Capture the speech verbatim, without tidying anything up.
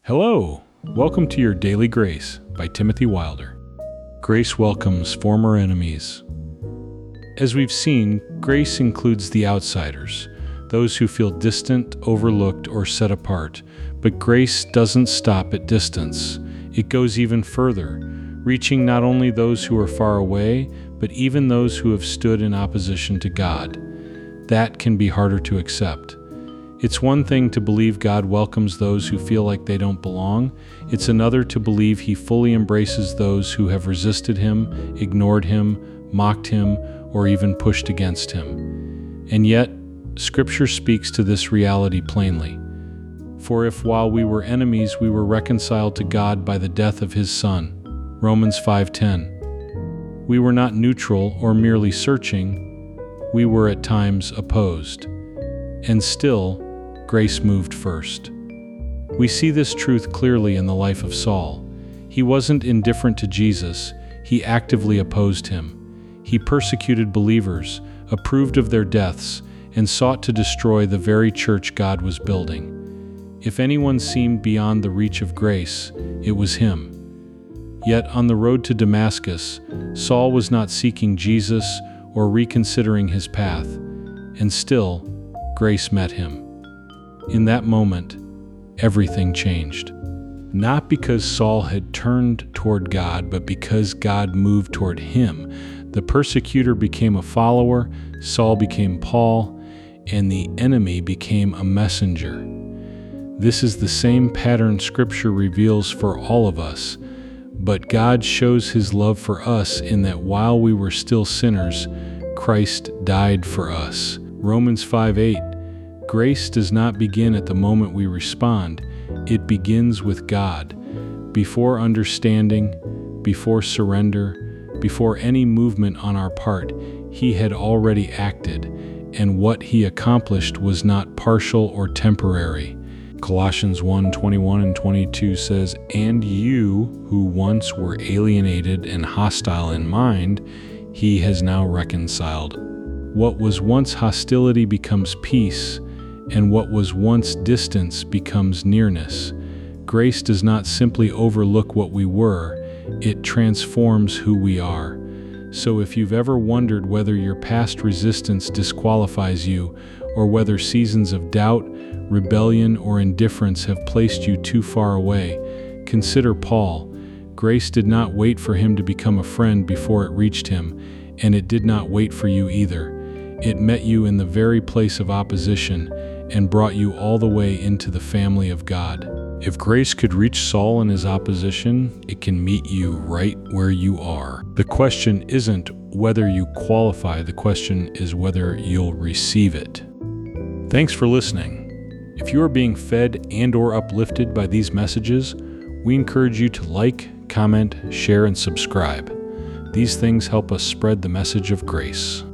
Hello, welcome to your Daily Grace by Timothy Wilder. Grace welcomes former enemies. As we've seen, grace includes the outsiders, those who feel distant, overlooked, or set apart. But grace doesn't stop at distance. It goes even further, reaching not only those who are far away, but even those who have stood in opposition to God. That can be harder to accept. It's one thing to believe God welcomes those who feel like they don't belong. It's another to believe He fully embraces those who have resisted Him, ignored Him, mocked Him, or even pushed against Him. And yet, Scripture speaks to this reality plainly. For if while we were enemies we were reconciled to God by the death of His Son, Romans five ten. We were not neutral or merely searching, we were at times opposed. And still, grace moved first. We see this truth clearly in the life of Saul. He wasn't indifferent to Jesus, he actively opposed Him. He persecuted believers, approved of their deaths, and sought to destroy the very church God was building. If anyone seemed beyond the reach of grace, it was him. Yet on the road to Damascus, Saul was not seeking Jesus or reconsidering his path, and still, grace met him. In that moment, everything changed. Not because Saul had turned toward God, but because God moved toward him. The persecutor became a follower, Saul became Paul, and the enemy became a messenger. This is the same pattern Scripture reveals for all of us, but God shows His love for us in that while we were still sinners, Christ died for us. Romans five eight. Grace does not begin at the moment we respond, it begins with God. Before understanding, before surrender, before any movement on our part, He had already acted, and what He accomplished was not partial or temporary. Colossians one twenty-one and twenty-two says, "And you, who once were alienated and hostile in mind, He has now reconciled." What was once hostility becomes peace, and what was once distance becomes nearness. Grace does not simply overlook what we were, it transforms who we are. So if you've ever wondered whether your past resistance disqualifies you, or whether seasons of doubt, rebellion, or indifference have placed you too far away, consider Paul. Grace did not wait for him to become a friend before it reached him, and it did not wait for you either. It met you in the very place of opposition and brought you all the way into the family of God. If grace could reach Saul in his opposition, it can meet you right where you are. The question isn't whether you qualify, the question is whether you'll receive it. Thanks for listening. If you are being fed and or uplifted by these messages, we encourage you to like, comment, share, and subscribe. These things help us spread the message of grace.